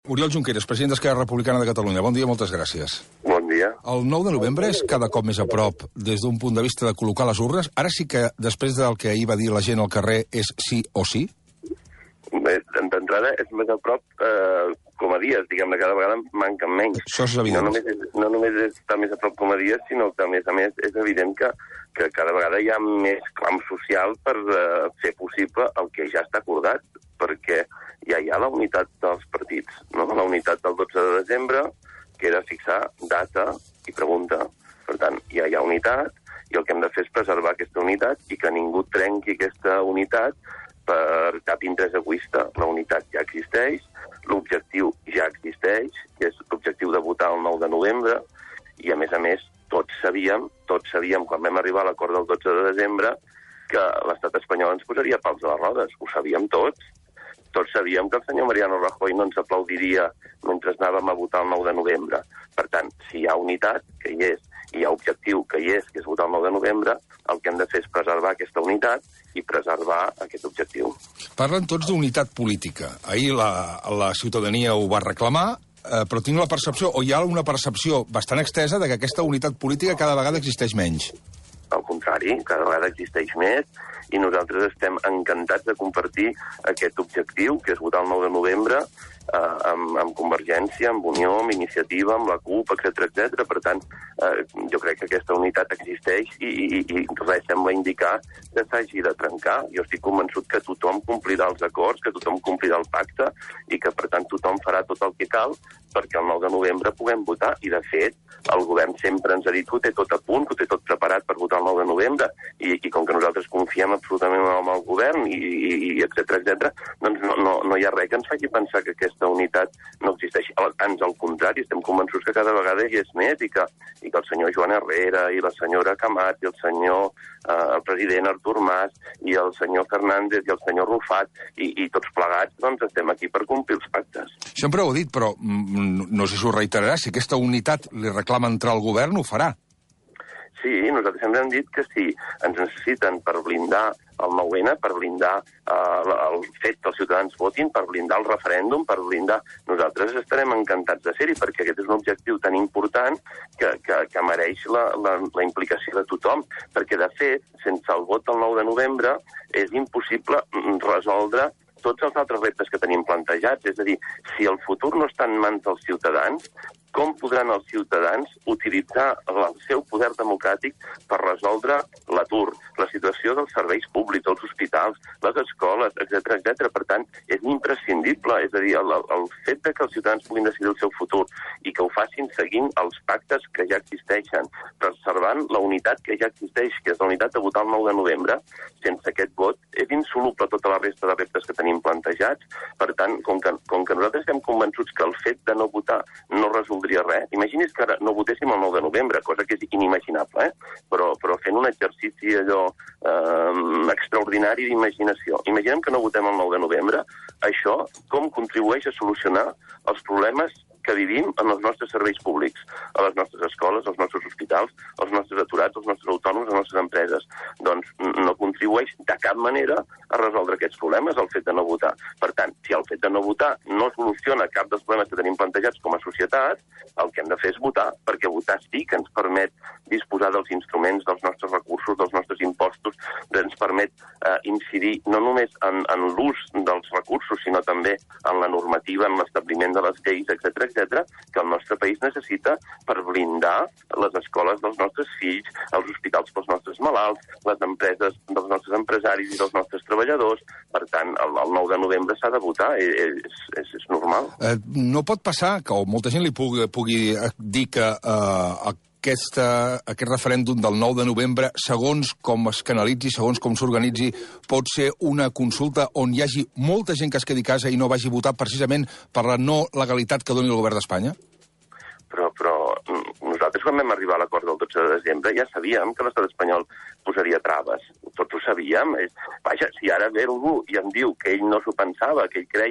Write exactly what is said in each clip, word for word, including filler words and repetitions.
Oriol Junqueras, president d'Esquerra Republicana de Catalunya. Bon dia, moltes gràcies. Bon dia. El nou de novembre és cada cop més a prop des d'un punt de vista de col·locar les urnes. Ara sí que, després del que ahir va dir la gent al carrer, és sí o sí? Bé, d'entrada és més a prop eh, com a dies, diguem-ne, cada vegada manquen menys. Això és evident. No només, és, no només està més a prop com a dies, sinó que, a més a més, és evident que, que cada vegada hi ha més clam social per eh, fer possible el que ja està acordat, perquè ja hi ha la unitat dels partits, no? La unitat del dotze de desembre, que era fixar data i pregunta. Per tant, ja hi ha unitat, i el que hem de fer és preservar aquesta unitat i que ningú trenqui aquesta unitat per cap interès egoista. La unitat ja existeix, l'objectiu ja existeix, que és l'objectiu de votar el nou de novembre, i a més a més tots sabíem, tots sabíem quan vam arribar a l'acord del dotze de desembre que l'estat espanyol ens posaria pals a les rodes. Ho sabíem tots. Tots sabíem que el senyor Mariano Rajoy no ens aplaudiria mentre anàvem a votar el nou de novembre. Per tant, si hi ha unitat, que hi és, i hi ha objectiu, que hi és, que és votar el nou de novembre, el que hem de fer és preservar aquesta unitat i preservar aquest objectiu. Parlen tots d'unitat política. Ahir la, la ciutadania ho va reclamar, eh, però tinc la percepció, o hi ha una percepció bastant extesa, de que aquesta unitat política cada vegada existeix menys. Al contrari, cada vegada existeix més, i nosaltres estem encantats de compartir aquest objectiu, que és votar el nou de novembre, eh, amb, amb Convergència, amb Unió, amb Iniciativa, amb la CUP, etcètera, etcètera. Per tant, eh, jo crec que aquesta unitat existeix i, i, i res sembla indicar que s'hagi de trencar. Jo estic convençut que tothom complirà els acords, que tothom complirà el pacte i que, per tant, tothom farà tot el que cal perquè el nou de novembre puguem votar. I, de fet, el govern sempre ens ha dit que ho té tot a punt, que ho té tot preparat per votar el nou de novembre, i, i com que nosaltres confiem absolutament en el govern, i, i, i etcètera, etcètera, doncs no, no, no hi ha res que ens faci pensar que aquesta unitat no existeix. Ans al contrari, estem convençuts que cada vegada hi és més i que, i que el senyor Joan Herrera i la senyora Camats i el senyor eh, el president Artur Mas i el senyor Fernández i el senyor Rufat i, i tots plegats doncs estem aquí per complir els pactes. Sempre ho he dit, però mm, no sé si ho reiterarà, si aquesta unitat li reclama entrar al govern, ho farà. Sí, nosaltres sempre hem dit que si ens necessiten per blindar el nou ene, per blindar eh, el fet que els ciutadans votin, per blindar el referèndum, per blindar... Nosaltres estarem encantats de ser-hi, perquè aquest és un objectiu tan important que, que, que mereix la, la, la implicació de tothom. Perquè, de fet, sense el vot del nou de novembre és impossible resoldre tots els altres reptes que tenim plantejats. És a dir, si el futur no està en mans dels ciutadans, com podran els ciutadans utilitzar el seu poder democràtic per resoldre l'atur, la situació dels serveis públics, els hospitals, les escoles, etcètera, etcètera. Per tant, és imprescindible, és a dir, el, el fet de que els ciutadans puguin decidir el seu futur i que ho facin seguint els pactes que ja existeixen, preservant la unitat que ja existeix, que és la unitat de votar el nou de novembre, sense aquest vot és insoluble tota la resta de reptes que tenim plantejats. Per tant, com que, com que nosaltres estem convençuts que el fet de no votar no resoldria res, imagini's que ara no votéssim el nou de novembre, cosa que és inimaginable, eh? però, però fent un exercici allò eh, extraordinari d'imaginació. Imaginem que no votem el nou de novembre, això com contribueix a solucionar els problemes que vivim en els nostres serveis públics, a les nostres escoles, als nostres hospitals, als nostres aturats, als nostres autònoms, a les nostres empreses. Doncs no contribueix de cap manera a resoldre aquests problemes el fet de no votar. Per tant, si el fet de no votar no soluciona cap dels problemes que tenim plantejats com a societat, el que hem de fer és votar, perquè votar sí que ens permet disposar dels instruments, dels nostres recursos, dels nostres impostos, ens permet eh, incidir no només en, en l'ús dels recursos, sinó també en la normativa, en l'establiment de les lleis, etcètera, etcètera, que el nostre país necessita per blindar les escoles dels nostres fills, els hospitals pels nostres malalts, les empreses dels nostres empresaris i dels nostres treballadors. Per tant, el, el nou de novembre s'ha de votar, és, és, és normal. Eh, no pot passar que o molta gent li pugui, pugui dir que eh, aquesta, aquest referèndum del nou de novembre, segons com es canalitzi, segons com s'organitzi, pot ser una consulta on hi hagi molta gent que es quedi a casa i no vagi a votar precisament per la no legalitat que doni el govern d'Espanya? Però, però nosaltres quan vam arribar a l'acord del dotze de desembre ja sabíem que l'estat espanyol posaria traves. Tots ho sabíem. Vaja, si ara ve algú i em diu que ell no s'ho pensava, que ell creia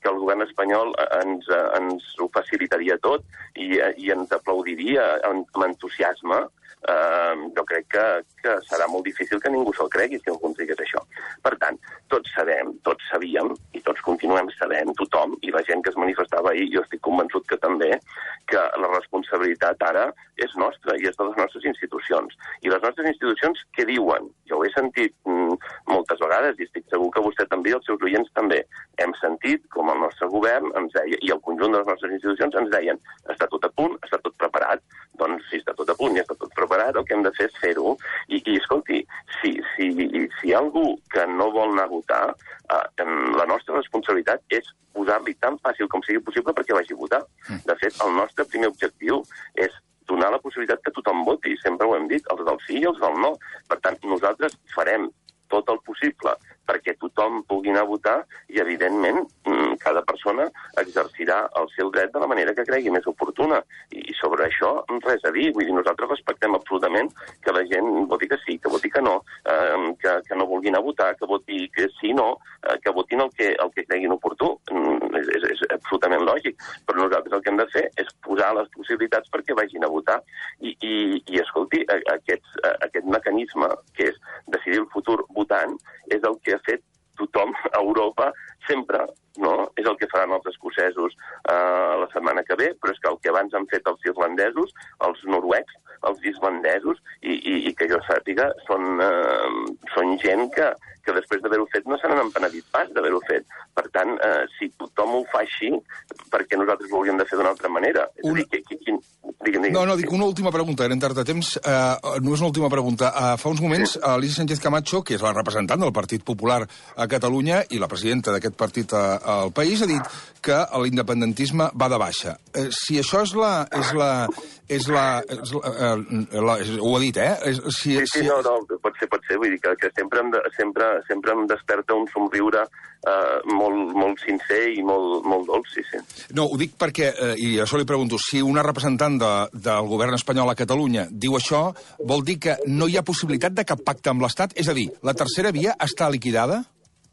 que el govern espanyol ens, ens ho facilitaria tot i, i ens aplaudiria amb entusiasme, Uh, jo crec que, que serà molt difícil que ningú se'l cregui si algú ens digués això. Per tant, tots sabem, tots sabíem, i tots continuem sabent, tothom, i la gent que es manifestava ahir, jo estic convençut que també, que la responsabilitat ara és nostra i és de les nostres institucions. I les nostres institucions què diuen? Jo ho he sentit mm, moltes vegades i estic segur que vostè també i els seus oients també. Hem sentit com el nostre govern ens deia, i el conjunt de les nostres institucions ens deien, està tot a punt, està tot preparat. Doncs si està tot a punt i està tot preparat, el que hem de fer és fer-ho. I, i escolti, si, si, si hi ha algú que no vol anar a votar, eh, la nostra responsabilitat és posar-li tan fàcil com sigui possible perquè vagi a votar. De fet, el nostre primer objectiu és donar la possibilitat que tothom voti, sempre ho hem dit, els del sí i els del no. Per tant, nosaltres farem tot el possible perquè tothom pugui anar a votar i, evidentment, cada persona exercirà el seu dret de la manera que cregui més oportuna. I sobre això, res a dir. Vull dir, nosaltres respectem absolutament que la gent voti que sí, que voti que no, eh, que, que no vulguin anar a votar, que voti que sí, no, eh, que votin el que, el que creguin oportú. Mm, és, és, és absolutament lògic. Però nosaltres el que hem de fer és posar les possibilitats perquè vagin a votar. I, i, i escolti, aquest, aquest mecanisme, que és decidir el futur votant, és el que ha fet tothom a Europa sempre, no? És el que faran els escocesos eh, la setmana que ve, però és que el que abans han fet els irlandesos, els noruecs, els islandesos, i, i, i que jo sàpiga, són, eh, són gent que, que després d'haver-ho fet no se n'han penedit pas d'haver-ho fet. Per tant, eh, si tothom ho fa així, perquè nosaltres ho hauríem de fer d'una altra manera. És Un... a dir, que, que, que... Digue'm, digue'm. No, no, dic una última pregunta, era en tard de temps. Uh, no és una última pregunta. Uh, fa uns moments, sí. Alicia Sánchez Camacho, que és la representant del Partit Popular a Catalunya i la presidenta d'aquest partit a, al país, ha dit que l'independentisme va de baixa. Uh, si això és la... És la és la, és la, uh, la és, ho ha dit, eh? És, si, sí, sí, si... no, no, pot ser, pot ser. Vull dir que, que sempre, em de, sempre, sempre em desperta un somriure uh, molt, molt sincer i molt, molt dolç, sí, sí. No, ho dic perquè, eh, i això li pregunto, si una representant de, del govern espanyol a Catalunya diu això, vol dir que no hi ha possibilitat de cap pacte amb l'Estat? És a dir, la tercera via està liquidada?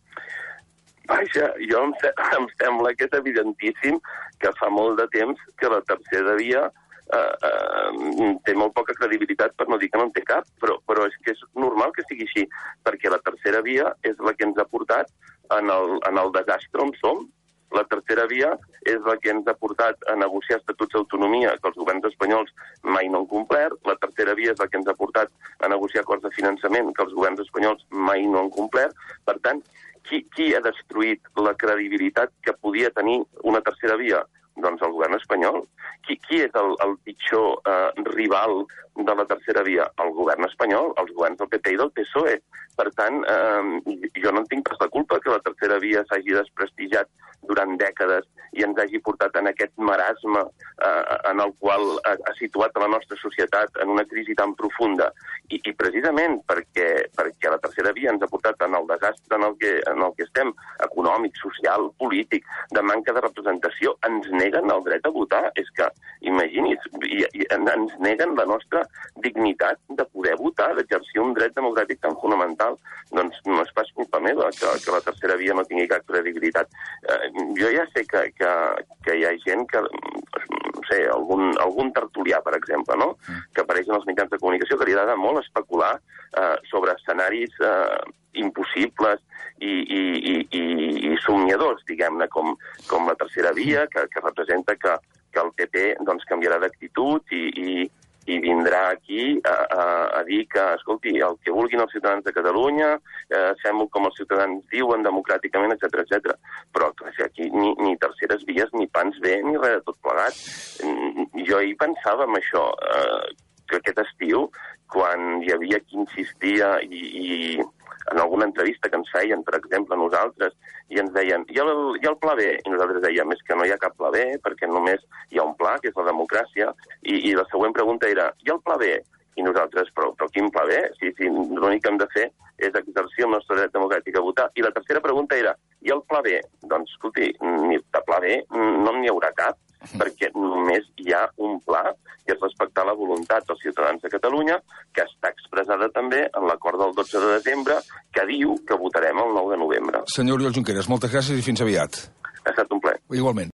Vaja, jo em, em sembla que és evidentíssim que fa molt de temps que la tercera via Uh, uh, té molt poca credibilitat, per no dir que no en té cap, però, però és que és normal que sigui així, perquè la tercera via és la que ens ha portat en el, en el desastre on som. La tercera via és la que ens ha portat a negociar estatuts d'autonomia que els governs espanyols mai no han complert. La tercera via és la que ens ha portat a negociar acords de finançament que els governs espanyols mai no han complert. Per tant, qui, qui ha destruït la credibilitat que podia tenir una tercera via? Doncs el govern espanyol. Qui, qui és el, el pitjor eh, rival de la tercera via? El govern espanyol, els governs del P P i del P S O E. Per tant, eh, jo no en tinc pas la culpa que la tercera via s'hagi desprestigiat durant dècades i ens hagi portat en aquest marasme eh, en el qual ha, ha situat la nostra societat en una crisi tan profunda. I, i precisament perquè, perquè la tercera via ens ha portat en el desastre en el que, en el que estem, econòmic, social, polític, de manca de representació, ens neguen el dret a votar. És que, imagini's, i, i ens neguen la nostra dignitat de poder votar, d'exercir un dret democràtic tan fonamental. Doncs no és pas culpa meva que, que la tercera via no tingui cap credibilitat. Eh, jo ja sé que, que, que hi ha gent que, no sé, algun, algun tertulià, per exemple, no? Que apareix en els mitjans de comunicació, que li agrada molt especular eh, sobre escenaris eh, impossibles i, i, i, i, i somniadors, diguem-ne, com, com la tercera via, que, que representa que, que el P P doncs, canviarà d'actitud i, i, i vindrà aquí a, a, a dir que, escolti, el que vulguin els ciutadans de Catalunya, eh, fem-ho com els ciutadans diuen, democràticament, etcètera, etcètera. Però, clar, aquí ni, ni terceres vies, ni pans bé, ni res de tot plegat. Jo hi pensava en això, eh, que aquest estiu, quan hi havia qui insistia i, i en alguna entrevista que ens feien, per exemple, a nosaltres, i ens deien, i el, i el pla B? I nosaltres dèiem, és que no hi ha cap pla B, perquè només hi ha un pla, que és la democràcia, i, i la següent pregunta era, i el pla B? I nosaltres, però, però quin pla B? Si, si l'únic que hem de fer és exercir el nostre dret democràtic a votar. I la tercera pregunta era, i el pla B? Doncs, escolti, ni de pla B no n'hi haurà cap, perquè només hi ha un pla, que és respectar la voluntat dels ciutadans de Catalunya, que està expressada també en l'acord del dotze de desembre, que diu que votarem el nou de novembre. Senyor Oriol Junqueras, moltes gràcies i fins aviat. Ha estat un plaer. Igualment.